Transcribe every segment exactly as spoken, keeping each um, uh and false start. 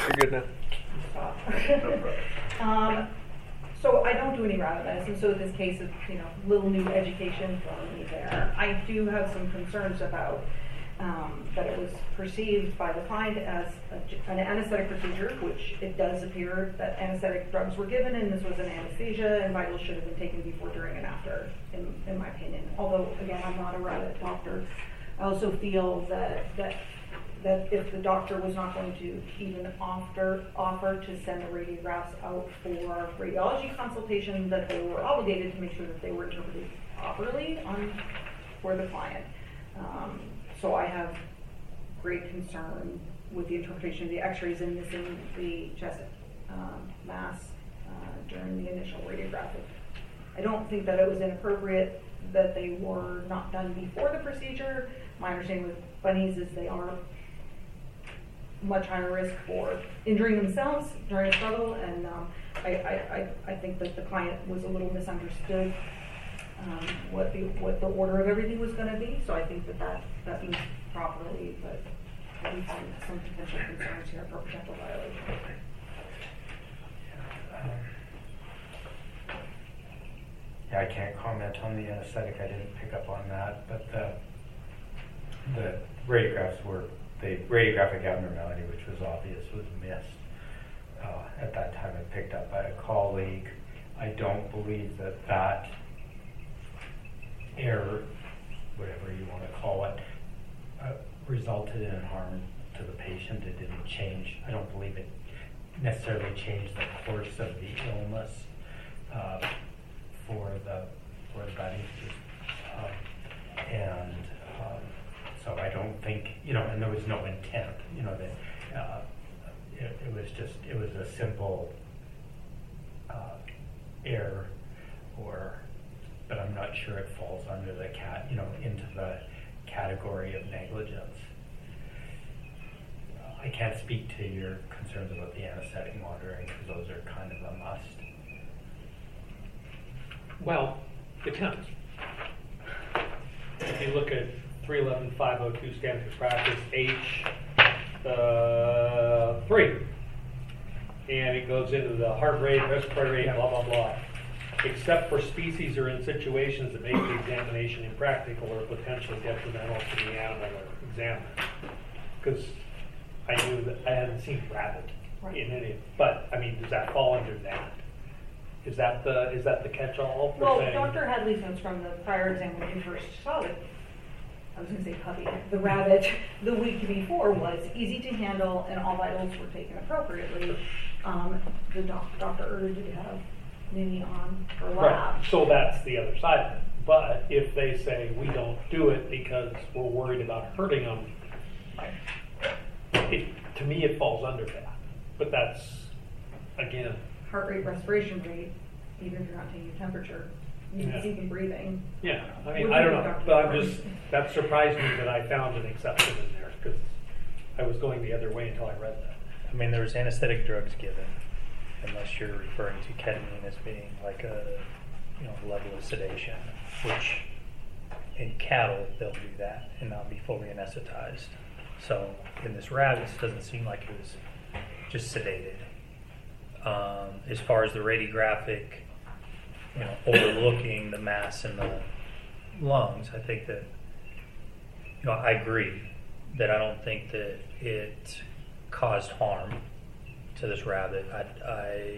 You're good now. um, so I don't do any rabbit medicine, so this case is, you know, little new education for me there. I do have some concerns about um, that it was perceived by the client as a, an anesthetic procedure, which it does appear that anesthetic drugs were given, and this was an anesthesia, and vitals should have been taken before, during, and after, in, in my opinion. Although, again, I'm not a rabbit doctor. I also feel that that that if the doctor was not going to even offer offer to send the radiographs out for radiology consultation, that they were obligated to make sure that they were interpreted properly on for the client. Um, so I have great concern with the interpretation of the x-rays and missing the chest um, mass uh, during the initial radiographic. I don't think that it was inappropriate that they were not done before the procedure. My understanding with bunnies is they are much higher risk for injuring themselves during a struggle, and um, I, I, I think that the client was a little misunderstood um, what the what the order of everything was going to be. So I think that that, that means properly, but I do find some potential concerns here for potential violation. Yeah, I can't comment on the anesthetic. I didn't pick up on that, but the the radiographs were. The radiographic abnormality, which was obvious, was missed. Uh, at that time, it picked up by a colleague. I don't believe that that error, whatever you want to call it, uh, resulted in harm to the patient. It didn't change. I don't believe it necessarily changed the course of the illness uh, for the for the body. Uh, and um, So I don't think, you know, and there was no intent, you know, that uh, it, it was just, it was a simple uh, error, or, but I'm not sure it falls under the cat, you know, into the category of negligence. Uh, I can't speak to your concerns about the anesthetic monitoring, because those are kind of a must. Well, it can. If you look at three eleven five oh two standard of practice H uh, three, and it goes into the heart rate, respiratory rate, blah blah blah, except for species or in situations that make the examination impractical or potentially detrimental to the animal or examiner. Because I knew that I hadn't seen rabbit right. in any, but I mean, does that fall under that? Is that the is that the catch-all? Well, saying, Doctor Hadley's notes from the prior exam when he first saw it. I was going to say puppy, the rabbit, the week before was easy to handle and all vitals were taken appropriately. Um, the doc, Doctor Erder did have Nini on for lab. Right. So that's the other side of it. But if they say we don't do it because we're worried about hurting them, it, to me it falls under that. But that's, again... Heart rate, respiration rate, even if you're not taking temperature. You yeah. can breathing. Yeah, I mean, I don't know, but I'm just, that surprised me that I found an exception in there, because I was going the other way until I read that. I mean, there was anesthetic drugs given, unless you're referring to ketamine as being like a, you know, level of sedation, which in cattle, they'll do that and not be fully anesthetized. So in this rabbit, it doesn't seem like it was just sedated. Um, as far as the radiographic, you know, overlooking the mass in the lungs, I think that, you know, I agree that I don't think that it caused harm to this rabbit. I,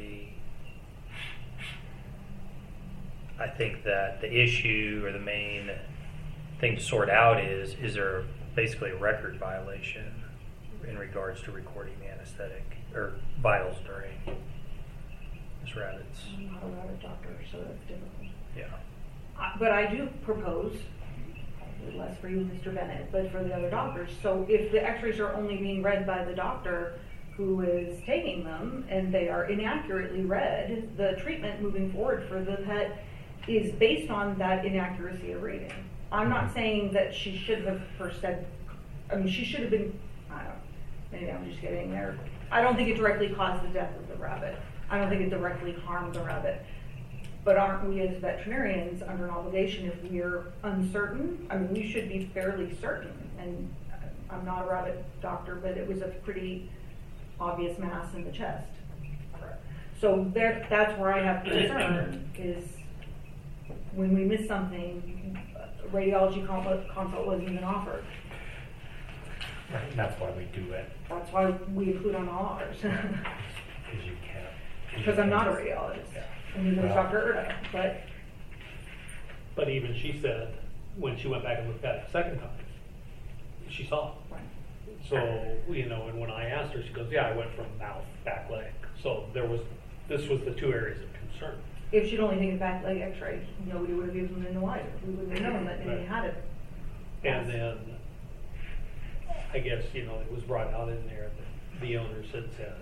I, I think that the issue or the main thing to sort out is, is there basically a record violation in regards to recording the anesthetic or vitals during this rabbit's. I'm not a rabbit doctor, so that's difficult. Yeah. Uh, but I do propose, probably less for you, Mister Bennett, but for the other doctors. So if the x-rays are only being read by the doctor who is taking them and they are inaccurately read, the treatment moving forward for the pet is based on that inaccuracy of reading. I'm not saying that she should have first said, I mean, she should have been, I don't know, maybe I'm just getting there. I don't think it directly caused the death of the rabbit. I don't think it directly harmed the rabbit. But aren't we as veterinarians under an obligation if we're uncertain? I mean, we should be fairly certain. And I'm not a rabbit doctor, but it was a pretty obvious mass in the chest. Correct. So there, that's where I have concern is when we miss something, radiology consult, consult wasn't even offered. Right, and that's why we do it, That's why we include on all ours. because you can't. Because I'm not a radiologist. Yeah. And neither is Well- Doctor Erda, but But even she said, when she went back and looked at it a second time, she saw it. Right. So, you know, and when I asked her, she goes, yeah, I went from mouth, back leg. So there was, this was the two areas of concern. if she'd only taken back leg x-ray, nobody would have given them the wiser. We wouldn't have known that they Right. had it. And then, I guess, you know, it was brought out in there that the owners had said,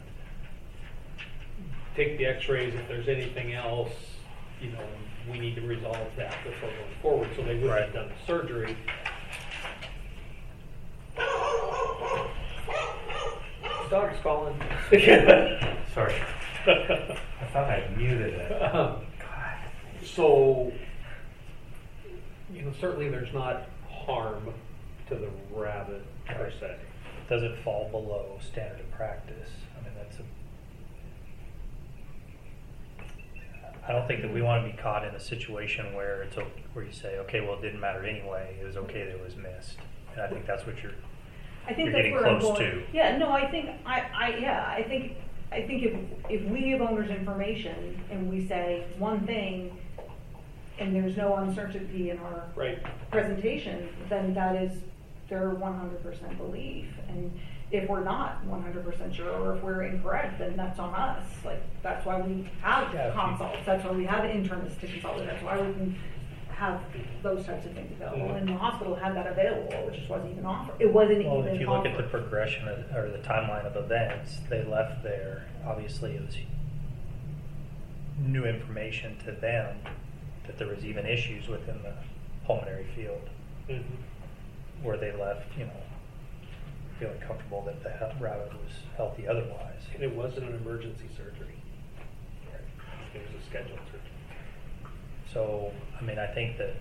take the x-rays, if there's anything else, you know, we need to resolve that before going forward, so they wouldn't have done the surgery. Dog's calling. Sorry. I thought I muted it. Um, So, you know, certainly there's not harm to the rabbit per se. Does it fall below standard of practice? I mean, that's a. I don't think that we want to be caught in a situation where it's o- where you say, okay, well, it didn't matter anyway. It was okay that it was missed, and I think that's what you're. I think You're that's getting where I'm close going. to. Yeah, no, I think I, I yeah, I think I think if if we give owners information and we say one thing and there's no uncertainty in our Right. presentation, then that is their one hundred percent belief. And if we're not one hundred percent sure or if we're incorrect, then that's on us. Like, that's why we have Yeah, if you- consults, that's why we have internists to consult with, that's why we can have those types of things available. Mhm. And the hospital had that available, which just wasn't even offered. It wasn't Well, even if you look at the offered. progression of, or the timeline of events, they left there. Obviously, it was new information to them that there was even issues within the pulmonary field Mhm. where they left, you know, feeling comfortable that the he- rabbit was healthy otherwise. And it wasn't an emergency surgery. It was a scheduled surgery. So, I mean, I think that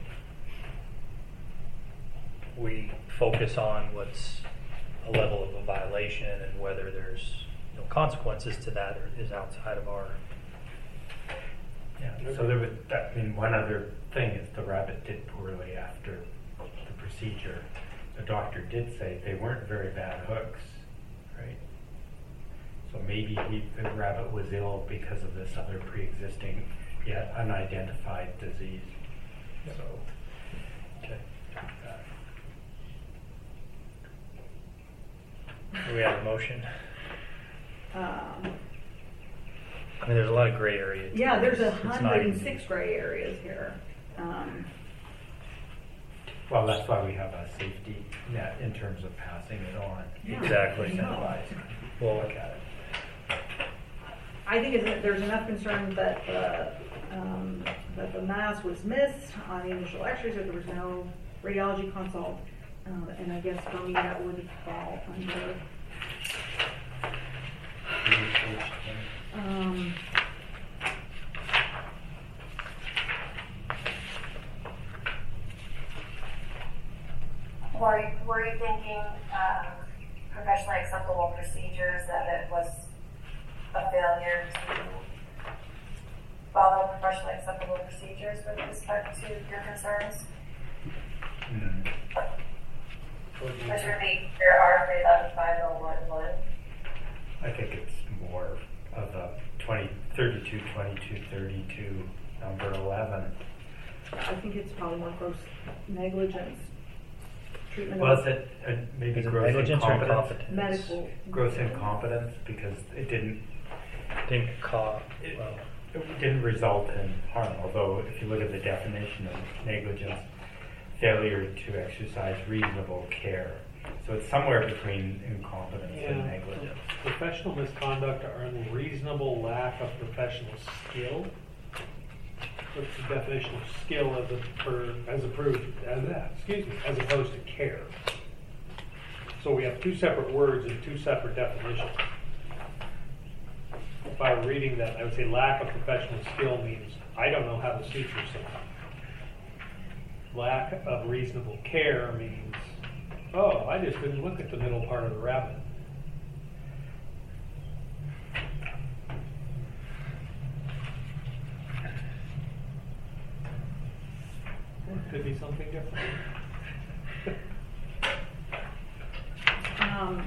we focus on what's a level of a violation and whether there's you know, consequences to that or is outside of our. Yeah, so there was, I mean, one other thing is the rabbit did poorly after the procedure. The doctor did say they weren't very bad hooks, right? So maybe he, the rabbit was ill because of this other pre-existing yet unidentified disease. So, Okay. Do we have a motion? Um, I mean, there's a lot of gray area. to Yeah, there's a this. It's not hundred and easy. six gray areas here. Um, well, that's why we have a safety net in terms of passing it on. Yeah. Exactly. Centralized. Well, Look at it. I think it's, there's enough concern that the, um, that the mass was missed on the initial x-rays, that there was no radiology consult, um, and I guess for me that would fall under, um, Were, were you thinking um, professionally acceptable procedures, that it was a failure to follow professionally acceptable procedures with respect to your concerns? Mm. Which would be your R three eleven five oh one one. I think it's more of a twenty, thirty-two, twenty-two, thirty-two, number eleven. I think it's probably more gross negligence, treatment Was of it uh, maybe is it gross negligence or incompetence? incompetence? medical. Gross incompetence because it didn't, Didn't cause. it, Well, it didn't result in harm. Although if you look at the definition of negligence, failure to exercise reasonable care. So it's somewhere between incompetence and Yeah. negligence. Professional misconduct or unreasonable lack of professional skill. What's the definition of skill as a, for, as approved, as that, excuse me, as opposed to care? So we have two separate words and two separate definitions. If I were reading that, I would say lack of professional skill means I don't know how to suture someone. Lack of reasonable care means, oh, I just didn't look at the middle part of the rabbit. see something different? Um,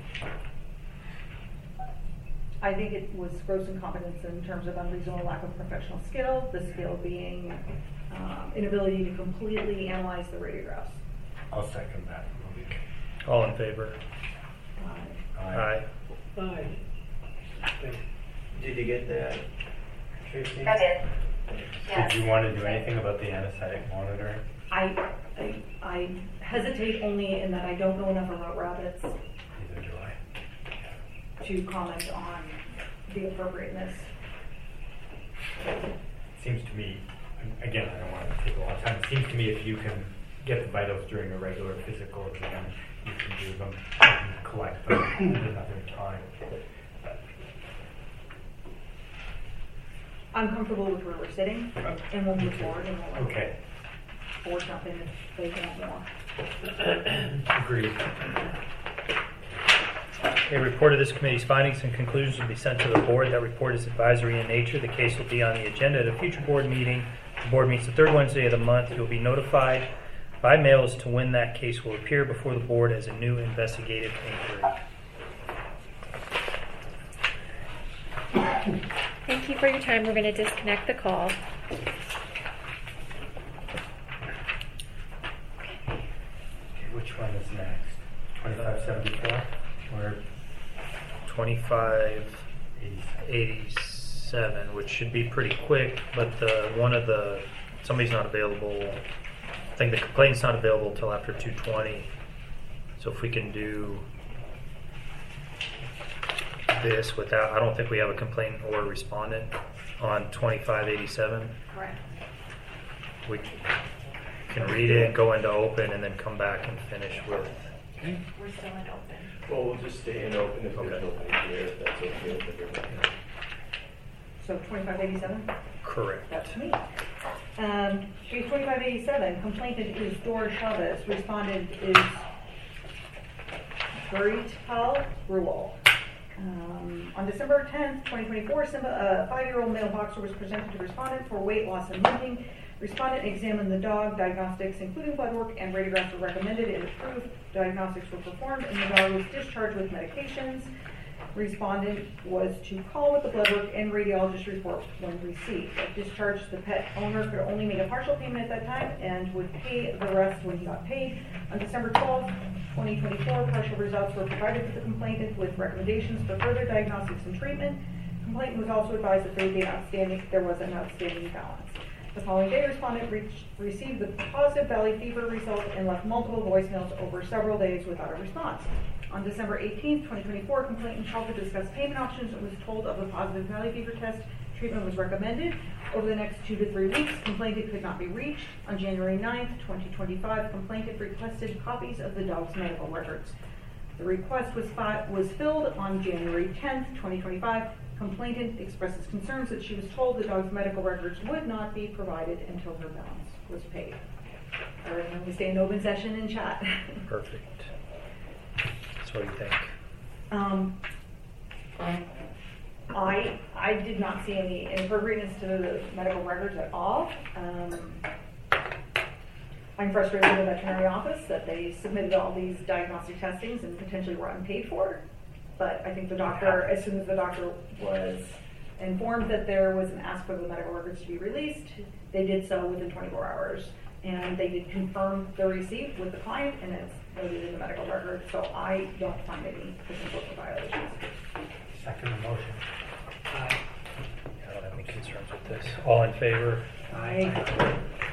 I think it was gross incompetence in terms of unreasonable lack of professional skill, the skill being um, inability to completely analyze the radiographs. I'll second that. All in favor? Uh, Aye. Aye. Did you get that, Tracy? I did. Yes. Did you want to do anything about the anesthetic monitoring? I, I, I hesitate only in that I don't know enough about rabbits Neither do I. to comment on the appropriateness. Seems to me, again, I don't want to take a lot of time. It seems to me if you can get the vitals during a regular physical exam, you can do them and collect them at another time. I'm comfortable with where we're sitting, and we'll move forward, and we'll Okay, forward jump in if they want more. agreed. A report of this committee's findings and conclusions will be sent to the board. That report is advisory in nature. The case will be on the agenda at a future board meeting. The board meets the third Wednesday of the month. You will be notified by mail as to when that case will appear before the board as a new investigative inquiry. Thank you for your time. We're going to disconnect the call. Okay, which one is next? twenty-five seventy-four or twenty-five eighty-seven? eighty-seven, which should be pretty quick, but the one of the somebody's not available. I think the complaint's not available until after two twenty. So if we can do this without, I don't think we have a complainant or a respondent on twenty-five eighty-seven. Correct. We can read it, go into open, and then come back and finish with. We're still in open. Well, we'll just stay in open if there's Okay. nobody here, if that's okay with everybody. So twenty-five eighty-seven? Correct. That's me. Um, case twenty-five eighty-seven, complainant is Dora Chavez, respondent is Burital Ruel. Um, on December tenth, twenty twenty-four, Simba, a five-year-old male boxer was presented to respondent for weight loss and limping. Respondent examined the dog. Diagnostics, including blood work and radiographs, were recommended and approved. Diagnostics were performed, and the dog was discharged with medications. Respondent was to call with the blood work and radiologist report when received. At discharge, the pet owner could only make a partial payment at that time and would pay the rest when he got paid. On December twelfth, twenty twenty-four, partial results were provided to the complainant with recommendations for further diagnostics and treatment. Complainant was also advised that there, outstanding, there was an outstanding balance. The following day, respondent reached, received the positive valley fever result and left multiple voicemails over several days without a response. On December eighteenth, twenty twenty-four, complainant called to discuss payment options and was told of a positive valley fever test. Treatment was recommended. Over the next two to three weeks, complainant could not be reached. On January ninth, twenty twenty-five, complainant requested copies of the dog's medical records. The request was, fi- was filled on January tenth, twenty twenty-five. Complainant expresses concerns that she was told the dog's medical records would not be provided until her balance was paid. I recommend we stay in open session and chat. Perfect. That's what you think. Um, I I did not see any inappropriateness to the medical records at all. Um, I'm frustrated with the veterinary office that they submitted all these diagnostic testings and potentially were unpaid for. But I think the doctor, as soon as the doctor was informed that there was an ask for the medical records to be released, they did so within twenty-four hours. And they did confirm the receipt with the client, and it's noted in the medical record. So I don't find any potential for violations. Second motion. Aye. I don't have any concerns with this. All in favor? I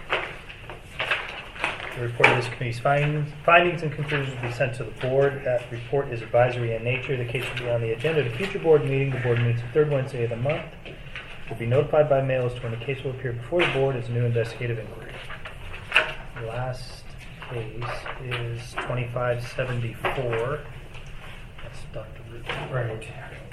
The report of this committee's findings, findings and conclusions will be sent to the board. That report is advisory in nature. The case will be on the agenda at a future board meeting. The board meets the third Wednesday of the month. Will be notified by mail as to when the case will appear before the board as a new investigative inquiry. The last case is twenty-five seventy-four. That's Doctor Root. Right. Okay.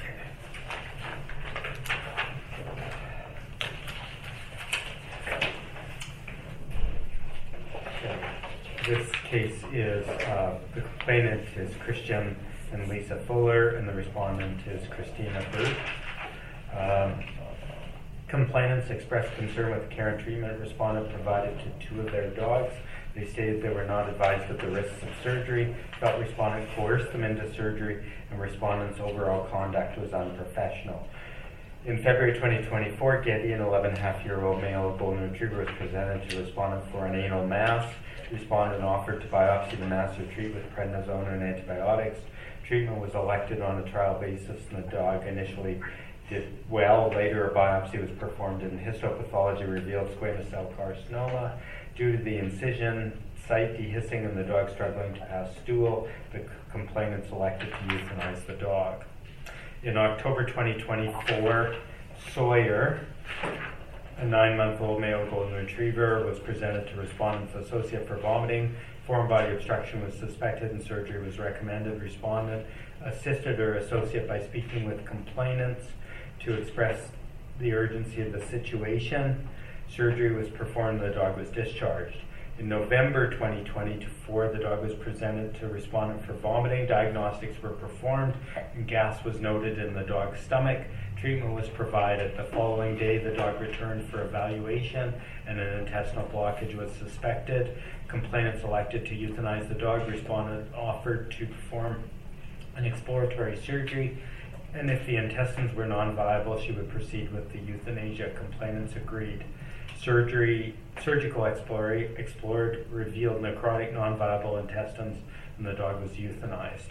This case is, uh, the complainant is Christian and Lisa Fuller, and the respondent is Christina Booth. Um, Complainants expressed concern with the care and treatment respondent provided to two of their dogs. They stated they were not advised of the risks of surgery, felt respondent coerced them into surgery, and respondent's overall conduct was unprofessional. In February twenty twenty-four, Getty, an eleven and a half year old male golden retriever, was presented to respondent for an anal mass. Respondent offered to biopsy the mass or treat with prednisone and antibiotics. Treatment was elected on a trial basis, and the dog initially did well. Later, a biopsy was performed, and histopathology revealed squamous cell carcinoma. Due to the incision, site dehiscing, and the dog struggling to pass stool, the c- complainant selected to euthanize the dog. In October twenty twenty-four, Sawyer, a nine-month-old male golden retriever, was presented to respondent's associate for vomiting. Foreign body obstruction was suspected and surgery was recommended. Respondent assisted her associate by speaking with complainants to express the urgency of the situation. Surgery was performed and the dog was discharged. In November twenty twenty-four, the dog was presented to respondent for vomiting. Diagnostics were performed and gas was noted in the dog's stomach. Treatment was provided. The following day, the dog returned for evaluation and an intestinal blockage was suspected. Complainant selected to euthanize the dog. Respondent offered to perform an exploratory surgery, and if the intestines were non-viable, she would proceed with the euthanasia. Complainants agreed. Surgery, surgical explory, explored revealed necrotic non-viable intestines, and the dog was euthanized.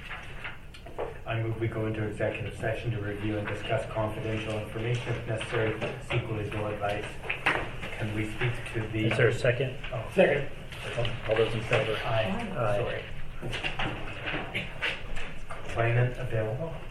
I move we go into executive session to review and discuss confidential information. If necessary, seek legal advice. Can we speak to the... Is there a second? Oh. Second. All those in favor? Aye. Aye. Sorry. Complainant available?